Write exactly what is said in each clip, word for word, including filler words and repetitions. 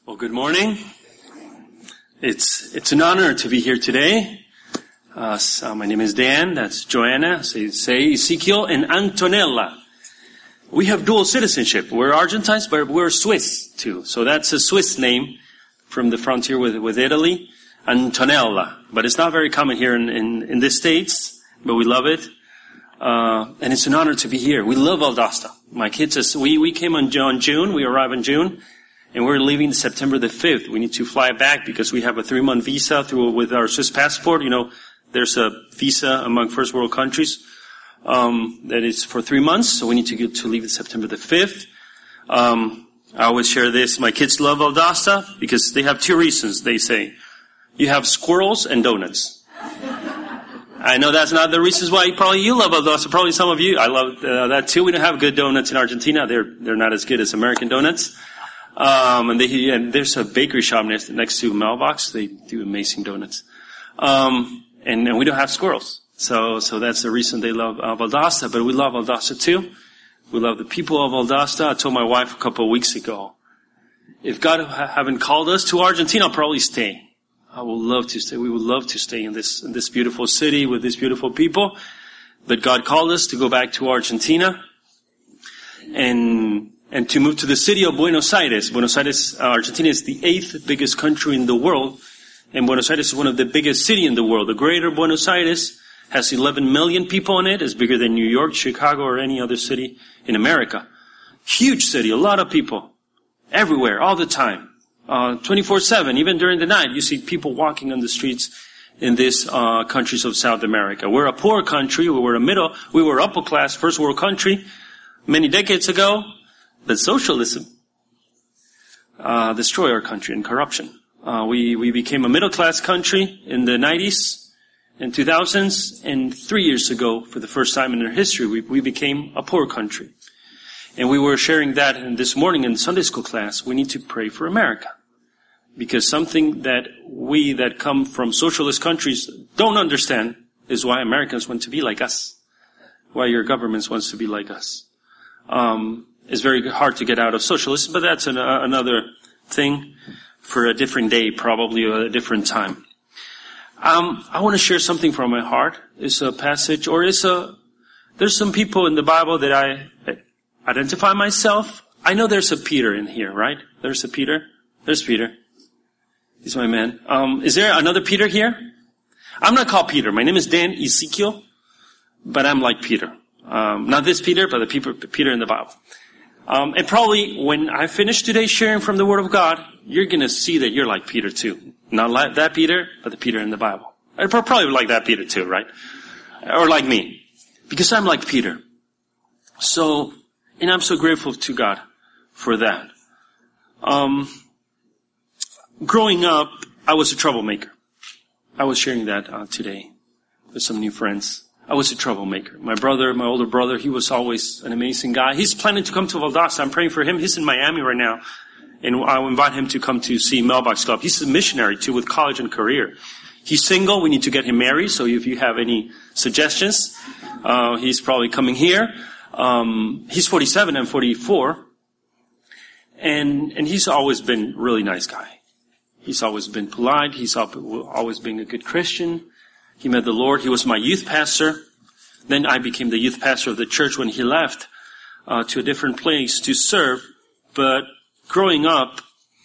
Well, good morning. It's it's an honor to be here today. Uh, so my name is Dan. That's Joanna. Say, say Ezekiel and Antonella. We have dual citizenship. We're Argentines, but we're Swiss too. So that's a Swiss name from the frontier with with Italy, Antonella. But it's not very common here in in, in the States, but we love it. Uh, and it's an honor to be here. We love Valdosta. My kids, we we came on June. We arrived in June. And we're leaving September the fifth. We need to fly back because we have a three-month visa through with our Swiss passport. You know, there's a visa among first world countries um, that is for three months. So we need to get to leave September the fifth. Um, I always share this. My kids love Valdosta because they have two reasons. They say, you have squirrels and donuts. I know that's not the reasons why probably you love Valdosta. Probably some of you. I love uh, that too. We don't have good donuts in Argentina. They're they're not as good as American donuts. Um, and, they, and there's a bakery shop next, next to Mailbox. They do amazing donuts. Um, and, and we don't have squirrels. So, so that's the reason they love uh, Valdosta. But we love Valdosta too. We love the people of Valdosta. I told my wife a couple of weeks ago, if God ha- haven't called us to Argentina, I'll probably stay. I would love to stay. We would love to stay in this, in this beautiful city with these beautiful people. But God called us to go back to Argentina. And, And to move to the city of Buenos Aires. Buenos Aires, uh, Argentina is the eighth biggest country in the world. And Buenos Aires is one of the biggest cities in the world. The greater Buenos Aires has eleven million people in it. It's bigger than New York, Chicago, or any other city in America. Huge city, a lot of people. Everywhere, all the time. Uh, twenty-four seven, even during the night, you see people walking on the streets in these uh, countries of South America. We're a poor country. We were a middle, we were upper class, first world country many decades ago. But socialism uh, destroyed our country and corruption. Uh, we we became a middle class country in the nineties and two thousands, and three years ago, for the first time in our history, we we became a poor country. And we were sharing that in this morning in Sunday school class. We need to pray for America, because something that we that come from socialist countries don't understand is why Americans want to be like us, why your governments wants to be like us. Um, It's very hard to get out of socialism, but that's an, uh, another thing for a different day, probably a different time. Um, I want to share something from my heart. It's a passage, or it's a, there's some people in the Bible that I identify myself. I know there's a Peter in here, right? There's a Peter. There's Peter. He's my man. Um, is there another Peter here? I'm not called Peter. My name is Dan Ezekiel, but I'm like Peter. Um, not this Peter, but the Peter, Peter in the Bible. Um, and probably when I finish today sharing from the Word of God, you're going to see that you're like Peter too. Not like that Peter, but the Peter in the Bible. I probably like that Peter too, right? Or like me. Because I'm like Peter. So, and I'm so grateful to God for that. Um, growing up, I was a troublemaker. I was sharing that uh, today with some new friends. I was a troublemaker. My brother, my older brother, he was always an amazing guy. He's planning to come to Valdosta. I'm praying for him. He's in Miami right now. And I'll invite him to come to see Mailbox Club. He's a missionary too with college and career. He's single. We need to get him married. So if you have any suggestions, uh, he's probably coming here. Um, he's forty-seven and forty-four. And, and he's always been a really nice guy. He's always been polite. He's always been a good Christian. He met the Lord. He was my youth pastor. Then I became the youth pastor of the church when he left uh, to a different place to serve. But growing up,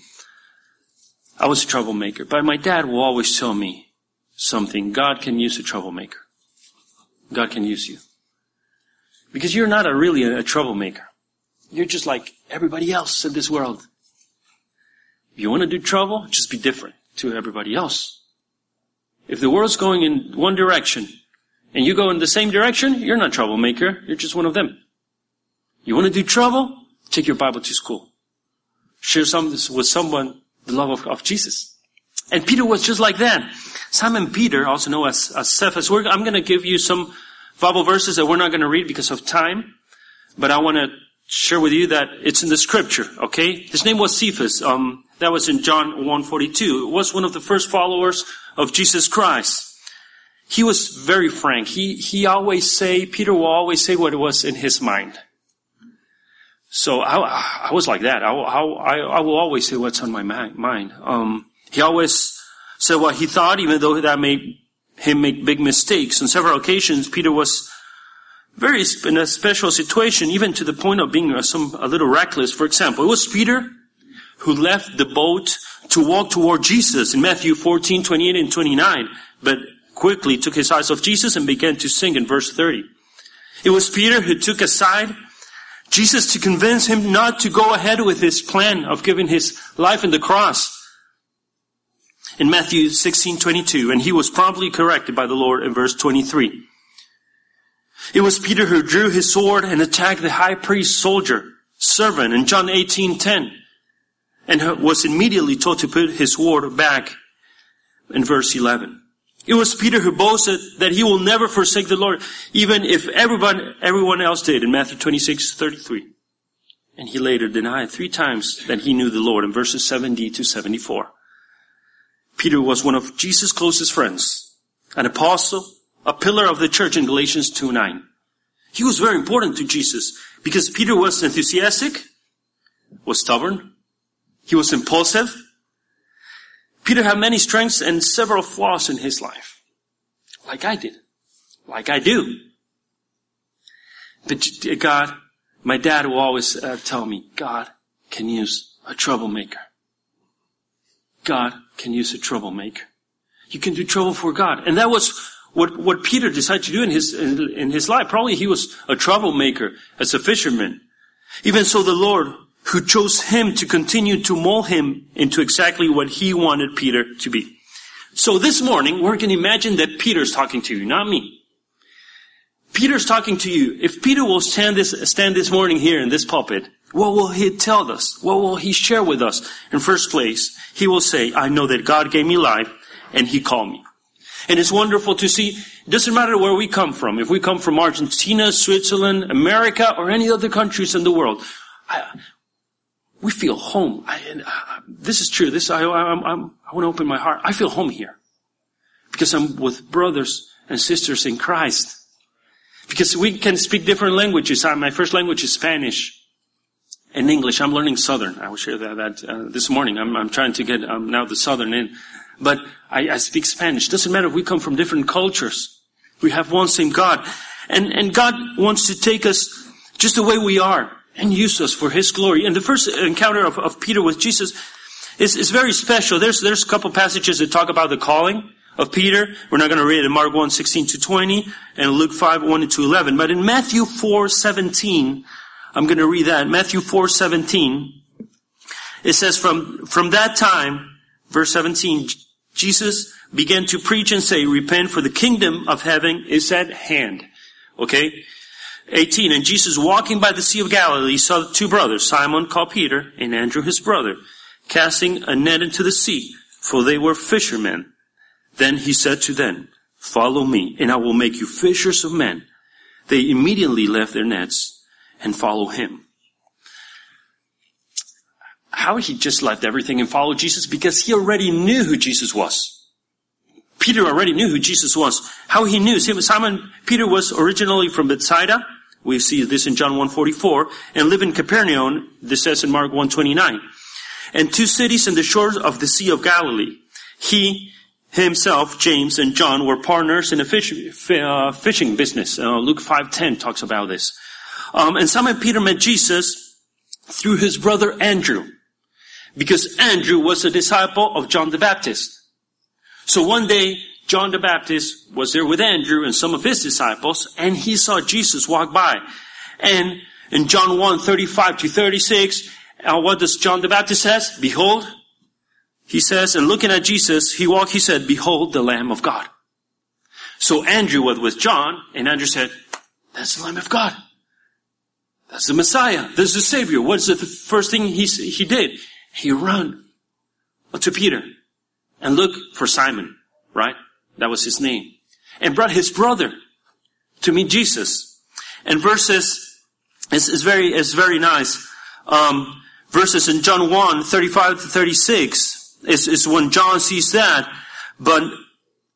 I was a troublemaker. But my dad will always tell me something. God can use a troublemaker. God can use you. Because you're not a really a, a troublemaker. You're just like everybody else in this world. If you want to do trouble, just be different to everybody else. If the world's going in one direction and you go in the same direction, you're not a troublemaker. You're just one of them. You want to do trouble? Take your Bible to school. Share some with someone the love of, of Jesus. And Peter was just like that. Simon Peter, also known as, as Cephas. We're, I'm going to give you some Bible verses that we're not going to read because of time. But I want to share with you that it's in the scripture, okay? His name was Cephas. Um, that was in John one forty-two. It was one of the first followers of Jesus Christ. He was very frank. He, he always say, Peter will always say what was in his mind. So I, I was like that. I, I, I will always say what's on my mind. Um, he always said what he thought, even though that made him make big mistakes. On several occasions, Peter was very in a special situation, even to the point of being a, some, a little reckless. For example, it was Peter who left the boat to walk toward Jesus in Matthew fourteen, twenty-eight and twenty-nine, but quickly took his eyes off Jesus and began to sink in verse thirty. It was Peter who took aside Jesus to convince him not to go ahead with his plan of giving his life on the cross in Matthew sixteen, twenty-two, and he was promptly corrected by the Lord in verse twenty-three. It was Peter who drew his sword and attacked the high priest's soldier, servant, in John eighteen, ten, and was immediately told to put his sword back in verse eleven. It was Peter who boasted that he will never forsake the Lord, even if everyone, everyone else did, in Matthew twenty-six, thirty-three. And he later denied three times that he knew the Lord in verses seventy to seventy-four. Peter was one of Jesus' closest friends, an apostle, a pillar of the church in Galatians two nine. He was very important to Jesus because Peter was enthusiastic, was stubborn, he was impulsive. Peter had many strengths and several flaws in his life. Like I did. Like I do. But God, my dad will always uh, tell me, God can use a troublemaker. God can use a troublemaker. You can do trouble for God. And that was what, what Peter decided to do in his, in, in his life. Probably he was a troublemaker as a fisherman. Even so, the Lord, who chose him to continue to mold him into exactly what he wanted Peter to be. So this morning, we're going to imagine that Peter's talking to you, not me. Peter's talking to you. If Peter will stand this, stand this morning here in this pulpit, what will he tell us? What will he share with us? In first place, he will say, I know that God gave me life and he called me. And it's wonderful to see, it doesn't matter where we come from. If we come from Argentina, Switzerland, America, or any other countries in the world, I, we feel home. I, and, uh, this is true. This I, I, I'm, I'm, I want to open my heart. I feel home here because I'm with brothers and sisters in Christ. Because we can speak different languages. I, my first language is Spanish and English. I'm learning Southern. I will share that, that uh, this morning. I'm, I'm trying to get um, now the Southern in, but I, I speak Spanish. Doesn't matter if we come from different cultures. We have one same God, and and God wants to take us just the way we are and use us for His glory. And the first encounter of, of Peter with Jesus is, is very special. There's, there's a couple passages that talk about the calling of Peter. We're not going to read it in Mark one, sixteen to twenty and Luke five, one to eleven. But in Matthew four, seventeen, I'm going to read that. Matthew four, seventeen, it says, from, from that time, verse seventeen, Jesus began to preach and say, repent, for the kingdom of heaven is at hand. Okay? eighteen, and Jesus, walking by the Sea of Galilee, saw two brothers, Simon called Peter, and Andrew his brother, casting a net into the sea, for they were fishermen. Then he said to them, follow me, and I will make you fishers of men. They immediately left their nets and followed him. How he just left everything and followed Jesus? Because he already knew who Jesus was. Peter already knew who Jesus was. How he knew? Simon Peter was originally from Bethsaida. We see this in John one forty-four. And lived in Capernaum. This says in Mark one twenty-nine. And two cities in the shores of the Sea of Galilee. He himself, James and John, were partners in a fish, uh, fishing business. Uh, Luke five ten talks about this. Um, and Simon Peter met Jesus through his brother Andrew. Because Andrew was a disciple of John the Baptist. So one day, John the Baptist was there with Andrew and some of his disciples, and he saw Jesus walk by. And in John one, thirty-five to thirty-six, uh, what does John the Baptist says? Behold, he says, and looking at Jesus, he walked, he said, behold the Lamb of God. So Andrew was with John, and Andrew said, that's the Lamb of God. That's the Messiah. That's the Savior. What's the first thing he, he did? He ran to Peter and looked for Simon, right? That was his name. And brought his brother to meet Jesus. And verses is, is very is very nice. Um, verses in John one, thirty-five to thirty-six is, is when John sees that. But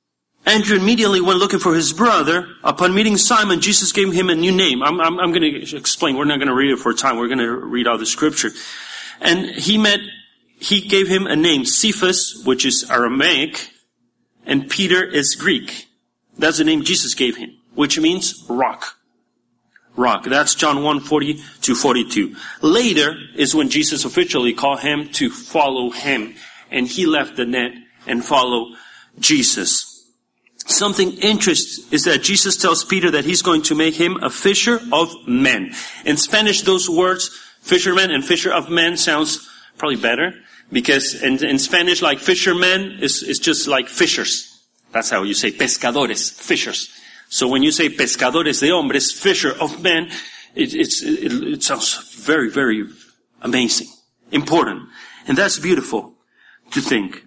Andrew immediately went looking for his brother. Upon meeting Simon, Jesus gave him a new name. I'm, I'm, I'm going to explain. We're not going to read it for time. We're going to read out the scripture. And he met, he gave him a name, Cephas, which is Aramaic, and Peter is Greek. That's the name Jesus gave him, which means rock. Rock. That's John one, forty to forty-two. Later is when Jesus officially called him to follow him. And he left the net and followed Jesus. Something interesting is that Jesus tells Peter that he's going to make him a fisher of men. In Spanish, those words, fisherman and fisher of men, sounds probably better. Because in, in Spanish, like fishermen is, is just like fishers. That's how you say pescadores, fishers. So when you say pescadores de hombres, fisher of men, it, it's, it, it sounds very, very amazing, important. And that's beautiful to think.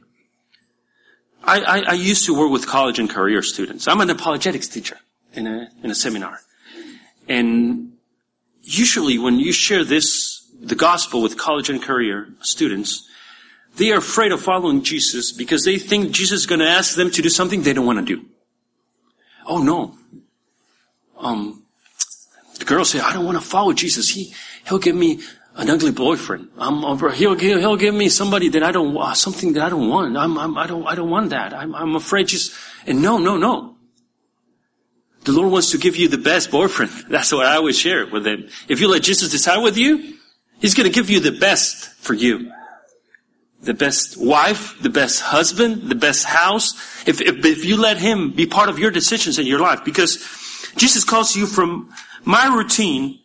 I, I, I used to work with college and career students. I'm an apologetics teacher in a, in a seminar. And usually when you share this, the gospel with college and career students, they are afraid of following Jesus because they think Jesus is going to ask them to do something they don't want to do. Oh no. Um, the girls say, I don't want to follow Jesus. He, he'll give me an ugly boyfriend. I'm over, he'll give, he'll give me somebody that I don't want, something that I don't want. I'm, I'm, I don't, I don't want that. I'm, I'm afraid just, and no, no, no. The Lord wants to give you the best boyfriend. That's what I always share with them. If you let Jesus decide with you, He's going to give you the best for you. The best wife, the best husband, the best house. If, if, if you let Him be part of your decisions in your life, because Jesus calls you from my routine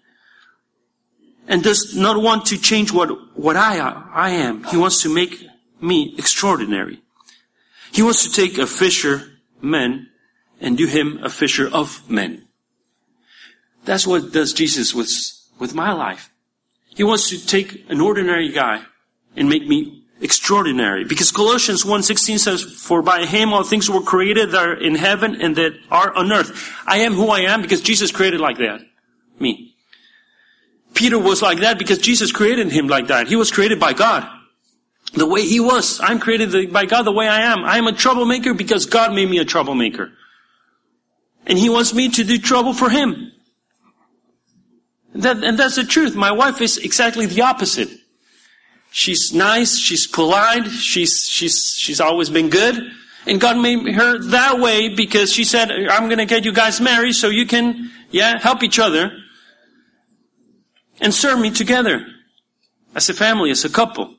and does not want to change what, what I, I am. He wants to make me extraordinary. He wants to take a fisherman and do him a fisher of men. That's what does Jesus with, with my life. He wants to take an ordinary guy and make me extraordinary. Because Colossians one sixteen says, for by Him all things were created that are in heaven and that are on earth. I am who I am because Jesus created like that. Me. Peter was like that because Jesus created him like that. He was created by God. The way he was. I'm created by God the way I am. I am a troublemaker because God made me a troublemaker. And He wants me to do trouble for Him. That, and that's the truth. My wife is exactly the opposite. She's nice, she's polite, she's, she's, she's always been good. And God made her that way because she said, I'm gonna get you guys married so you can, yeah, help each other. And serve me together. As a family, as a couple.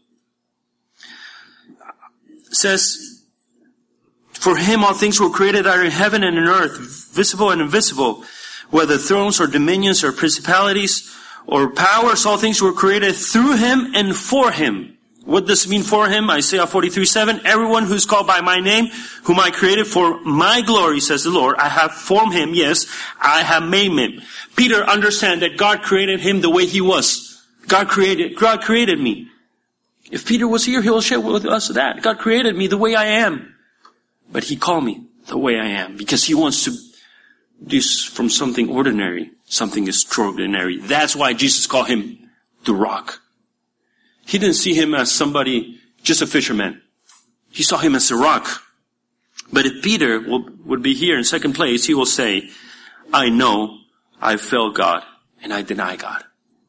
It says, for Him all things were created that are in heaven and in earth, visible and invisible, whether thrones or dominions or principalities or powers, all things were created through Him and for Him. What does it mean for Him? Isaiah forty-three seven, everyone who's called by my name, whom I created for my glory, says the Lord, I have formed him, yes, I have made him. Peter understand that God created him the way he was. God created, God created me. If Peter was here, he will share with us that. God created me the way I am. But He called me the way I am because He wants to do from something ordinary, something extraordinary. That's why Jesus called him the rock. He didn't see him as somebody, just a fisherman. He saw him as a rock. But if Peter will, would be here in second place, he will say, I know I failed God and I deny God.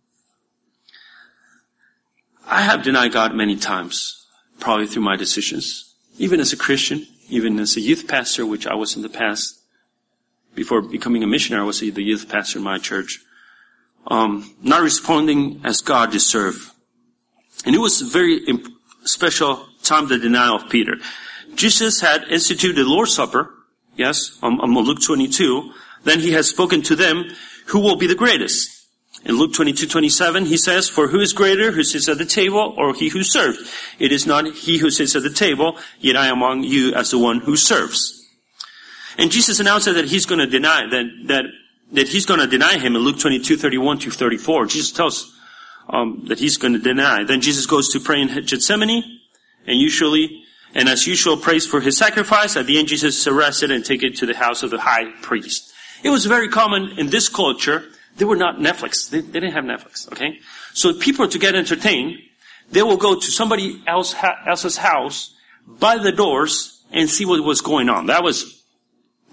I have denied God many times, probably through my decisions. Even as a Christian, even as a youth pastor, which I was in the past. Before becoming a missionary, I was the youth pastor in my church. Um, not responding as God deserved. And it was a very imp- special time, the denial of Peter. Jesus had instituted the Lord's Supper, yes, on, on Luke twenty-two. Then He has spoken to them, who will be the greatest? In Luke twenty-two twenty-seven, He says, for who is greater, who sits at the table, or he who serves? It is not he who sits at the table, yet I am among you as the one who serves. And Jesus announced that He's going to deny, that, that, that He's going to deny Him in Luke twenty-two thirty-one to thirty-four. Jesus tells Um, that He's going to deny. Then Jesus goes to pray in Gethsemane, and usually, and as usual, prays for His sacrifice. At the end, Jesus is arrested and taken to the house of the high priest. It was very common in this culture. They were not Netflix. They, they didn't have Netflix, okay? So people, to get entertained, they will go to somebody else, else's house, by the doors, and see what was going on. That was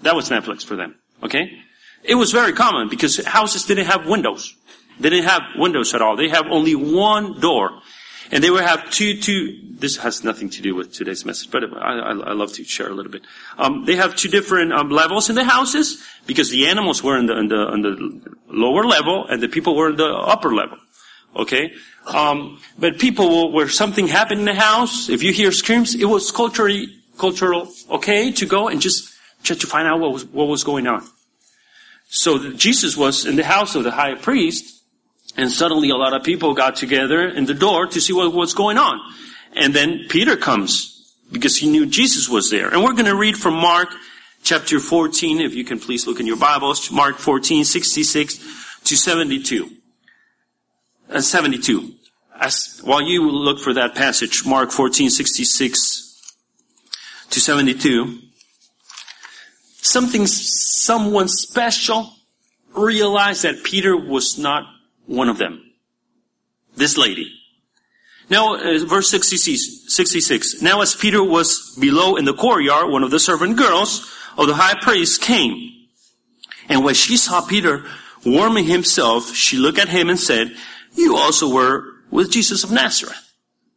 That was Netflix for them. Okay? It was very common because houses didn't have windows. They didn't have windows at all. They have only one door. And they would have two, two, this has nothing to do with today's message, but I, I, I love to share a little bit. Um, they have two different um, levels in the houses because the animals were in the, in the, in the lower level and the people were in the upper level. Okay? Um, but people, where something happened in the house, if you hear screams, it was culturally, cultural, okay, to go and just try to find out what was, what was going on. So Jesus was in the house of the high priest, and suddenly a lot of people got together in the door to see what was going on. And then Peter comes because he knew Jesus was there. And we're going to read from Mark chapter fourteen, if you can please look in your Bibles, Mark fourteen, sixty-six to seventy-two. Uh, seventy-two. As, while you look for that passage, Mark fourteen, sixty-six to seventy-two, something, someone special realized that Peter was not one of them. This lady. Now, uh, verse sixty-six. Now as Peter was below in the courtyard, one of the servant girls of the high priest came. And when she saw Peter warming himself, she looked at him and said, "You also were with Jesus of Nazareth."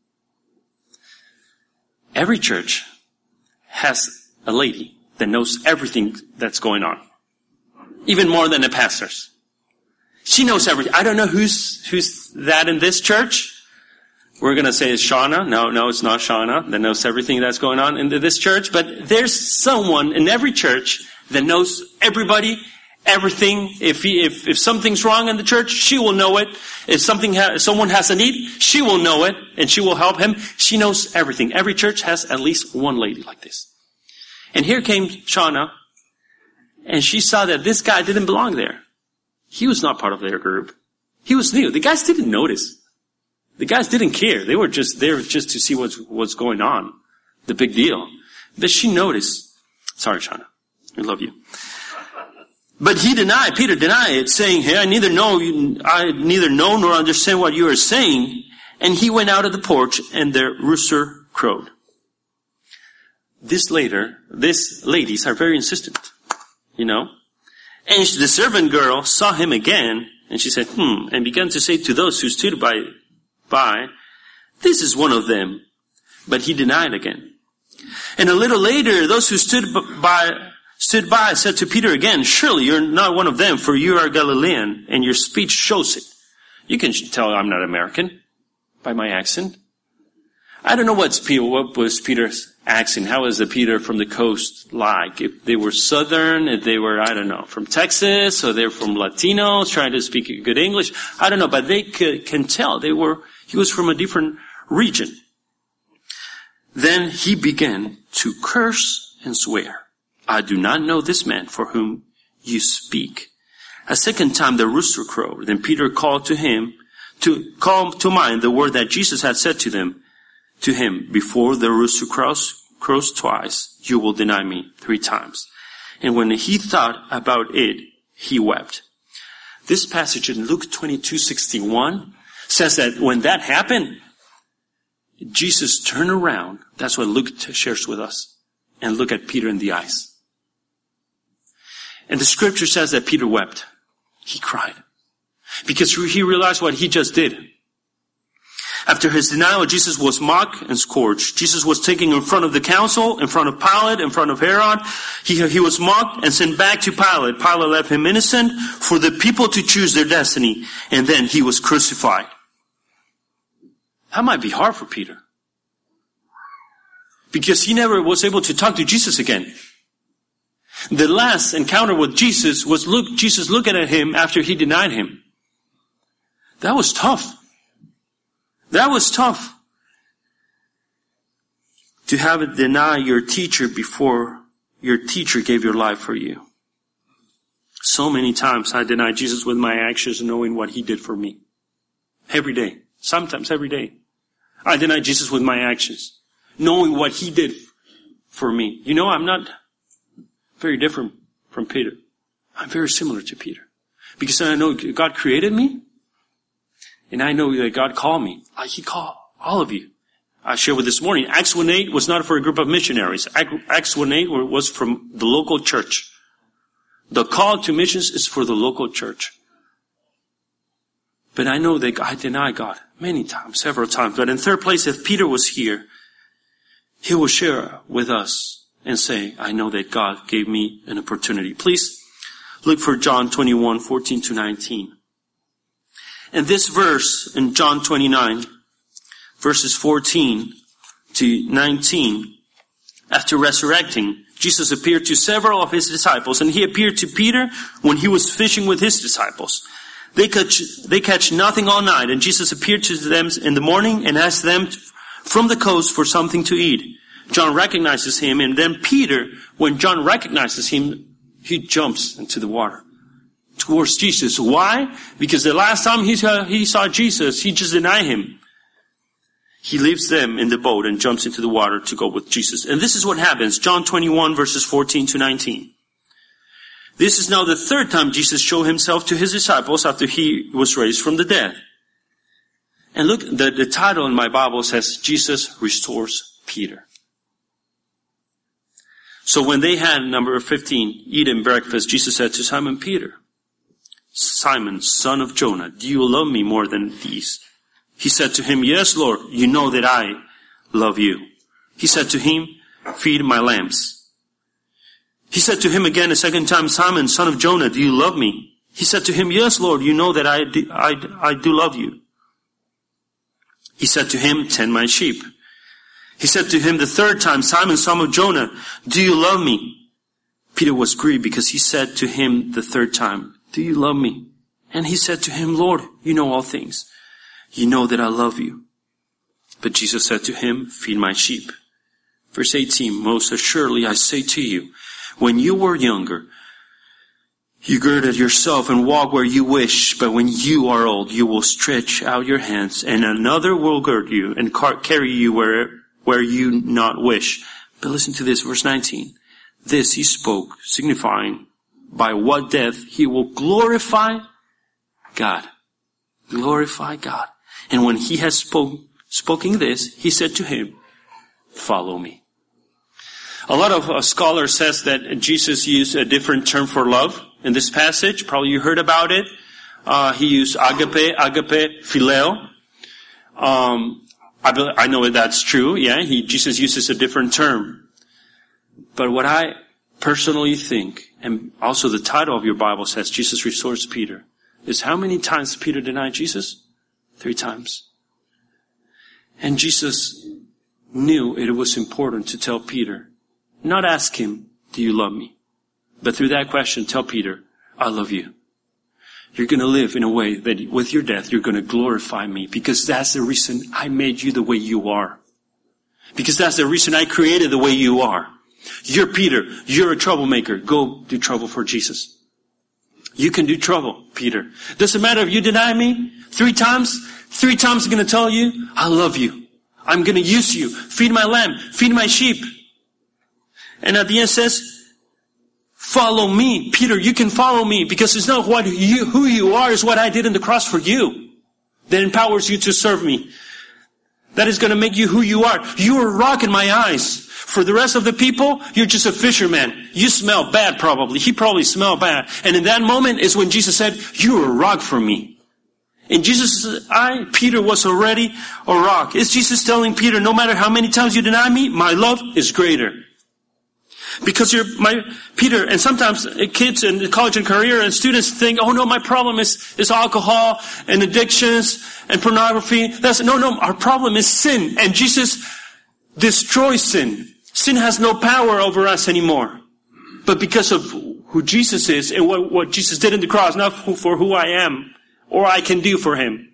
Every church has a lady that knows everything that's going on. Even more than the pastors. She knows everything. I don't know who's, who's that in this church. We're going to say it's Shauna. No, no, it's not Shauna that knows everything that's going on in this church. But there's someone in every church that knows everybody, everything. If he, if, if something's wrong in the church, she will know it. If something, ha- if someone has a need, she will know it and she will help him. She knows everything. Every church has at least one lady like this. And here came Shauna, and she saw that this guy didn't belong there. He was not part of their group. He was new. The guys didn't notice. The guys didn't care. They were just there just to see what's, what's going on. The big deal. But she noticed. Sorry, Shauna. I love you. But he denied, Peter denied it, saying, "Hey, I neither know, I neither know nor understand what you are saying." And he went out of the porch, and the rooster crowed. This later, these ladies are very insistent, you know. And the servant girl saw him again, and she said, hmm, and began to say to those who stood by, by, "This is one of them." But he denied again. And a little later, those who stood by, stood by said to Peter again, "Surely you're not one of them, for you are Galilean, and your speech shows it." You can tell I'm not American by my accent. I don't know what's Peter, what was Peter's accent. How was the Peter from the coast like? If they were Southern, if they were, I don't know, from Texas, or they're from Latinos trying to speak good English. I don't know, but they could, can tell they were, he was from a different region. Then he began to curse and swear, "I do not know this man for whom you speak." A second time the rooster crowed. Then Peter called to him, to call to mind the word that Jesus had said to them, to him, "Before the rooster crows, crows twice, you will deny me three times." And when he thought about it, he wept. This passage in Luke twenty-two sixty-one says that when that happened, Jesus turned around. That's what Luke shares with us. And look at Peter in the eyes. And the scripture says that Peter wept. He cried. Because he realized what he just did. After his denial, Jesus was mocked and scourged. Jesus was taken in front of the council, in front of Pilate, in front of Herod. He, he was mocked and sent back to Pilate. Pilate left him innocent for the people to choose their destiny. And then he was crucified. That might be hard for Peter. Because he never was able to talk to Jesus again. The last encounter with Jesus was look, Jesus looking at him after he denied him. That was tough. That was tough. To have it deny your teacher before your teacher gave your life for you. So many times I deny Jesus with my actions, knowing what he did for me. Every day. Sometimes every day. I deny Jesus with my actions, knowing what he did for me. You know, I'm not very different from Peter. I'm very similar to Peter. Because I know God created me. And I know that God called me. Like he called all of you. I shared with this morning, Acts one eight was not for a group of missionaries. Acts one eight was from the local church. The call to missions is for the local church. But I know that I deny God many times, several times. But in third place, if Peter was here, he will share with us and say, I know that God gave me an opportunity. Please look for John twenty-one, fourteen to nineteen. And this verse in John twenty-nine, verses fourteen to nineteen, after resurrecting, Jesus appeared to several of his disciples, and he appeared to Peter when he was fishing with his disciples. They catch, they catch nothing all night, and Jesus appeared to them in the morning and asked them from the coast for something to eat. John recognizes him, and then Peter, when John recognizes him, he jumps into the water towards Jesus. Why? Because the last time he saw, he saw Jesus, he just denied him. He leaves them in the boat and jumps into the water to go with Jesus. And this is what happens. John twenty-one, verses fourteen to nineteen. This is now the third time Jesus showed himself to his disciples after he was raised from the dead. And look, the, the title in my Bible says, Jesus restores Peter. So when they had, number fifteen, eaten breakfast, Jesus said to Simon Peter, Simon, son of Jonah, do you love me more than these? He said to him, yes, Lord, you know that I love you. He said to him, feed my lambs. He said to him again a second time, Simon, son of Jonah, do you love me? He said to him, yes, Lord, you know that I do, I, I do love you. He said to him, tend my sheep. He said to him the third time, Simon, son of Jonah, do you love me? Peter was grieved because he said to him the third time, do you love me? And he said to him, Lord, you know all things. You know that I love you. But Jesus said to him, feed my sheep. Verse eighteen, most assuredly I say to you, when you were younger, you girded yourself and walk where you wish, but when you are old, you will stretch out your hands, and another will gird you and car- carry you where, where you not wish. But listen to this, verse nineteen. This he spoke, signifying by what death he will glorify God. Glorify God. And when he had spoke, spoken this, he said to him, follow me. A lot of uh, scholars says that Jesus used a different term for love in this passage. Probably you heard about it. Uh, he used agape, agape, phileo. Um, I, be, I know that's true. Yeah, he, Jesus uses a different term. But what I personally think, and also the title of your Bible says, Jesus restores Peter, is how many times Peter denied Jesus? Three times. And Jesus knew it was important to tell Peter, not ask him, do you love me? But through that question, tell Peter, I love you. You're going to live in a way that with your death, you're going to glorify me, because that's the reason I made you the way you are. Because that's the reason I created the way you are. You're Peter. You're a troublemaker. Go do trouble for Jesus. You can do trouble, Peter. Doesn't matter if you deny me three times. Three times I'm going to tell you, I love you. I'm going to use you. Feed my lamb. Feed my sheep. And at the end it says, follow me. Peter, you can follow me, because it's not what you, who you are, is what I did on the cross for you that empowers you to serve me. That is going to make you who you are. You are a rock in my eyes. For the rest of the people, you're just a fisherman. You smell bad probably. He probably smelled bad. And in that moment is when Jesus said, you are a rock for me. In Jesus' eye, Peter was already a rock. Is Jesus telling Peter, no matter how many times you deny me, my love is greater? Because you're my, Peter, and sometimes kids in college and career and students think, oh no, my problem is, is alcohol and addictions and pornography. That's, no, no, our problem is sin. And Jesus destroys sin. Sin has no power over us anymore. But because of who Jesus is and what, what Jesus did in the cross, not for who I am or I can do for him.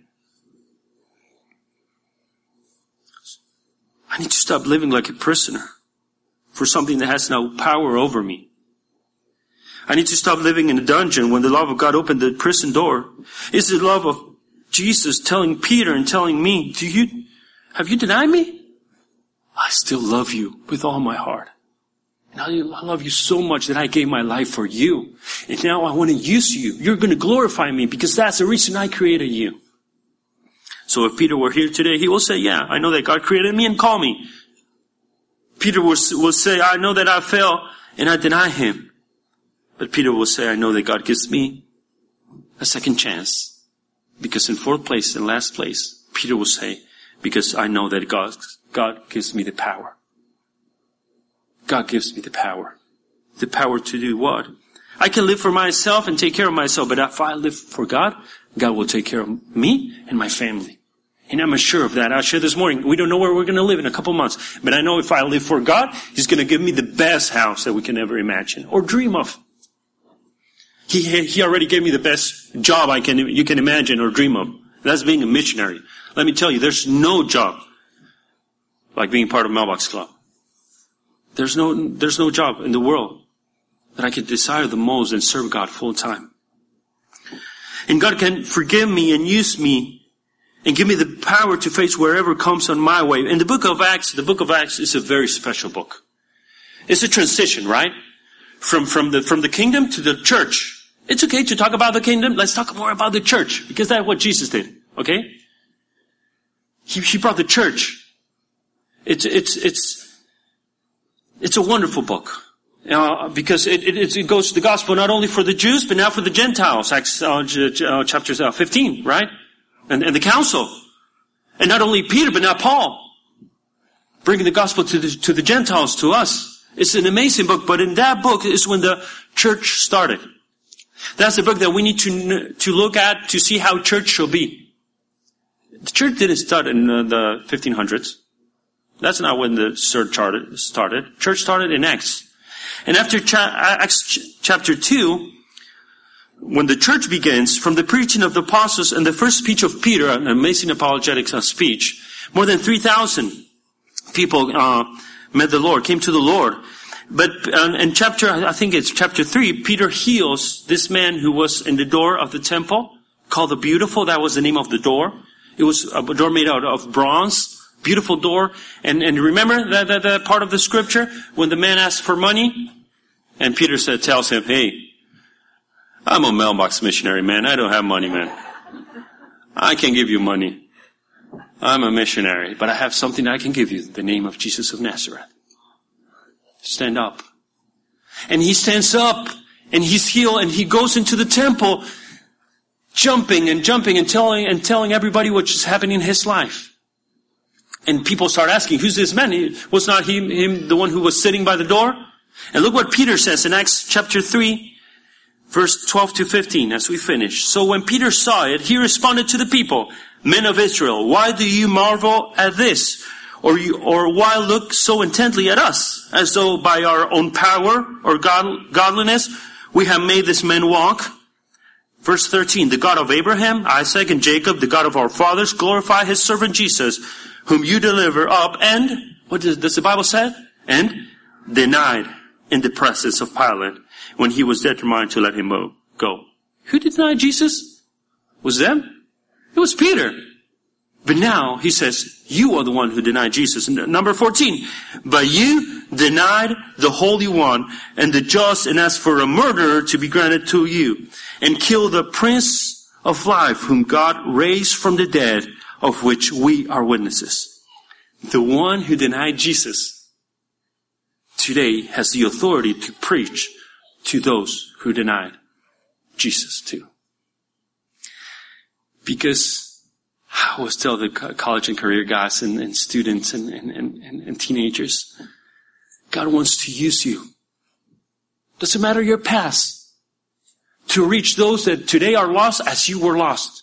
I need to stop living like a prisoner for something that has no power over me. I need to stop living in a dungeon when the love of God opened the prison door. It's the love of Jesus telling Peter and telling me, do you, have you denied me? I still love you with all my heart. And I love you so much that I gave my life for you. And now I want to use you. You're going to glorify me, because that's the reason I created you. So if Peter were here today, he will say, yeah, I know that God created me and called me. Peter will, will say, I know that I fell and I deny him. But Peter will say, I know that God gives me a second chance. Because in fourth place and last place, Peter will say, because I know that God, God gives me the power. God gives me the power. The power to do what? I can live for myself and take care of myself, but if I live for God, God will take care of me and my family. And I'm sure of that. I'll share this morning. We don't know where we're going to live in a couple months. But I know if I live for God, He's going to give me the best house that we can ever imagine or dream of. He, he already gave me the best job I can, you can imagine or dream of. That's being a missionary. Let me tell you, there's no job like being part of Mailbox Club. There's no, there's no job in the world that I could desire the most and serve God full time. And God can forgive me and use me and give me the power to face wherever comes on my way. In the book of Acts, the book of Acts is a very special book. It's a transition, right? From, from the, from the kingdom to the church. It's okay to talk about the kingdom. Let's talk more about the church, because that's what Jesus did. Okay? He, he brought the church. It's, it's, it's, it's a wonderful book. Uh, because it, it, it goes to the gospel not only for the Jews, but now for the Gentiles. Acts, uh, uh, chapter uh, fifteen, right? And, and the council. And not only Peter, but now Paul. Bringing the gospel to the, to the Gentiles, to us. It's an amazing book, but in that book is when the church started. That's the book that we need to, to look at to see how church shall be. The church didn't start in uh, the fifteen hundreds. That's not when the church started. Church started in Acts. And after cha- Acts chapter two, when the church begins, from the preaching of the apostles and the first speech of Peter, an amazing apologetics speech, more than three thousand people uh, met the Lord, came to the Lord. But uh, in chapter, I think it's chapter three, Peter heals this man who was in the door of the temple, called the Beautiful. That was the name of the door. It was a door made out of bronze. Beautiful door. And, and remember that, that, that part of the scripture when the man asked for money? And Peter said, tells him, hey, I'm a mailbox missionary, man. I don't have money, man. I can give you money. I'm a missionary, but I have something I can give you. The name of Jesus of Nazareth. Stand up. And he stands up and he's healed and he goes into the temple jumping and jumping and telling, and telling everybody what's happening in his life. And people start asking, who's this man? He, was not he, him the one who was sitting by the door? And look what Peter says in Acts chapter three, verse twelve to fifteen, as we finish. So when Peter saw it, he responded to the people, men of Israel, why do you marvel at this? Or you, or why look so intently at us, as though by our own power or God, godliness we have made this man walk? Verse thirteen, the God of Abraham, Isaac, and Jacob, the God of our fathers, glorify his servant Jesus, whom you deliver up, and, what does, does the Bible say? And denied in the presence of Pilate, when he was determined to let him go. Who denied Jesus? Was them? It was Peter. But now, he says, you are the one who denied Jesus. And number fourteen, but you denied the Holy One and the just, and asked for a murderer to be granted to you, and killed the Prince of Life, whom God raised from the dead, of which we are witnesses. The one who denied Jesus today has the authority to preach to those who denied Jesus too. Because I always tell the college and career guys and, and students and, and, and, and teenagers, God wants to use you. Doesn't matter your past, to reach those that today are lost as you were lost.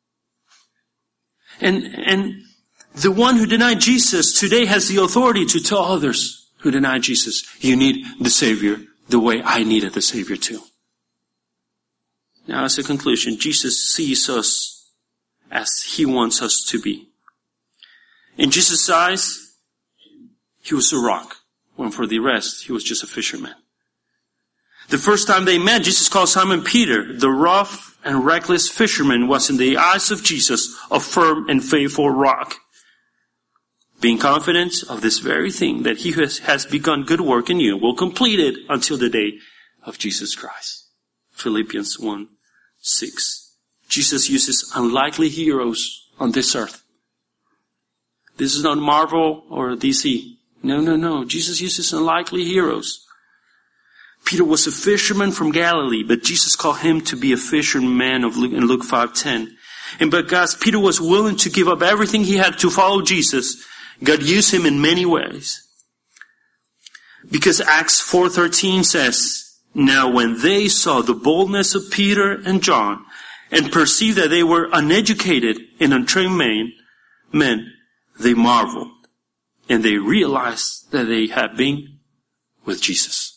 And, and the one who denied Jesus today has the authority to tell others who denied Jesus, you need the Savior the way I needed the Savior too. Now, as a conclusion, Jesus sees us as He wants us to be. In Jesus' eyes, He was a rock, when for the rest, He was just a fisherman. The first time they met, Jesus called Simon Peter, the rough and reckless fisherman, was in the eyes of Jesus a firm and faithful rock. Being confident of this very thing, that He has, has begun good work in you will complete it until the day of Jesus Christ. Philippians one six. Jesus uses unlikely heroes on this earth. This is not Marvel or D C. No, no, no. Jesus uses unlikely heroes Peter was a fisherman from Galilee, but Jesus called him to be a fisherman of Luke, in Luke five ten. And because Peter was willing to give up everything he had to follow Jesus, God used him in many ways. Because Acts four thirteen says, now when they saw the boldness of Peter and John, and perceived that they were uneducated and untrained men, men, they marveled, and they realized that they had been with Jesus.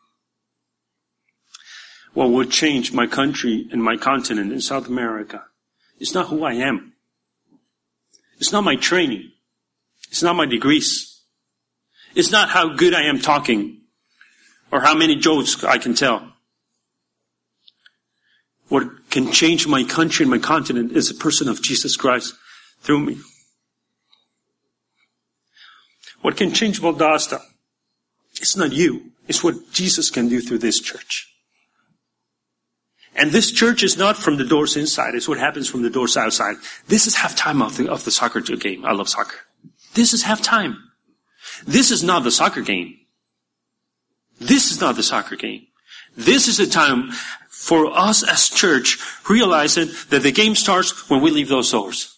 What would change my country and my continent in South America is not who I am. It's not my training. It's not my degrees. It's not how good I am talking or how many jokes I can tell. What can change my country and my continent is the person of Jesus Christ through me. What can change Valdosta? It's not you. It's what Jesus can do through this church. And this church is not from the doors inside. It's what happens from the doors outside. This is halftime of the, of the soccer game. I love soccer. This is halftime. This is not the soccer game. This is not the soccer game. This is a time for us as church realizing that the game starts when we leave those doors.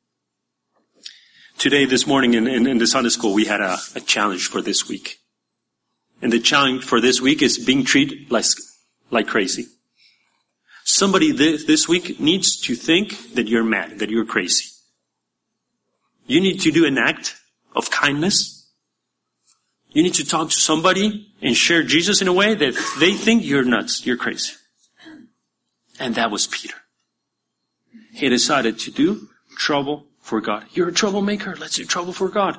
Today, this morning in, in, in the Sunday school, we had a, a challenge for this week. And the challenge for this week is being treated like, like crazy. Somebody th- this week needs to think that you're mad, that you're crazy. You need to do an act of kindness. You need to talk to somebody and share Jesus in a way that they think you're nuts, you're crazy. And that was Peter. He decided to do trouble for God. You're a troublemaker. Let's do trouble for God.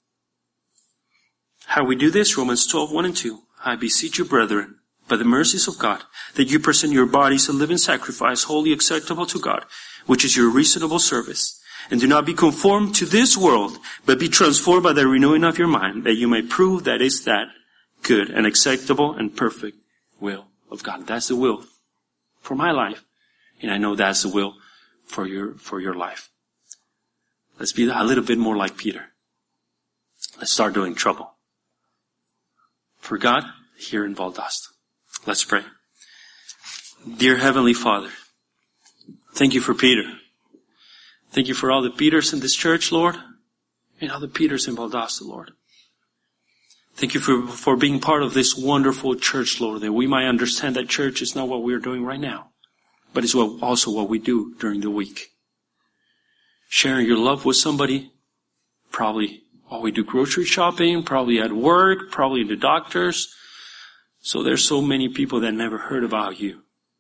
How we do this? Romans twelve, one and two. I beseech you, brethren, by the mercies of God, that you present your bodies a living sacrifice, wholly acceptable to God, which is your reasonable service. And do not be conformed to this world, but be transformed by the renewing of your mind, that you may prove that is that good and acceptable and perfect will of God. That's the will for my life. And I know that's the will for your, for your life. Let's be a little bit more like Peter. Let's start doing trouble for God here in Valdosta. Let's pray. Dear Heavenly Father, thank you for Peter. Thank you for all the Peters in this church, Lord, and all the Peters in Valdosta, Lord. Thank you for, for being part of this wonderful church, Lord, that we might understand that church is not what we're doing right now, but it's what, also what we do during the week. Sharing your love with somebody, probably while we do grocery shopping, probably at work, probably the doctors. So there's so many people that never heard about you.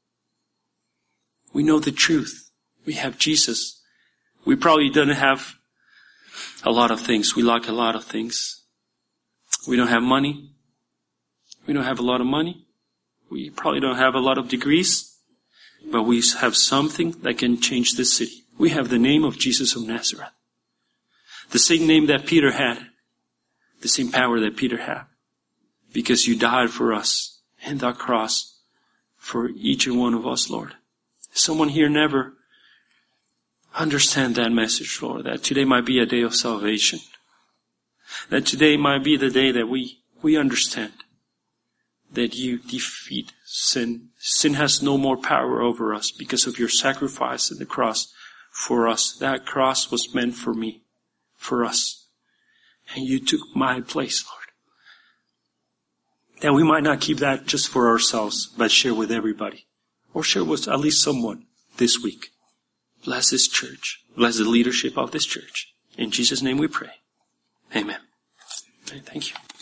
We know the truth. We have Jesus. We probably don't have a lot of things. We lack a lot of things. We don't have money. We don't have a lot of money. We probably don't have a lot of degrees. But we have something that can change this city. We have the name of Jesus of Nazareth. The same name that Peter had. The same power that Peter had. Because you died for us in that cross for each and one of us, Lord. Someone here never understand that message, Lord, that today might be a day of salvation. That today might be the day that we, we understand that you defeat sin. Sin has no more power over us because of your sacrifice at the cross for us. That cross was meant for me, for us. And you took my place, Lord. That we might not keep that just for ourselves, but share with everybody. Or share with at least someone this week. Bless this church. Bless the leadership of this church. In Jesus' name we pray. Amen. Thank you.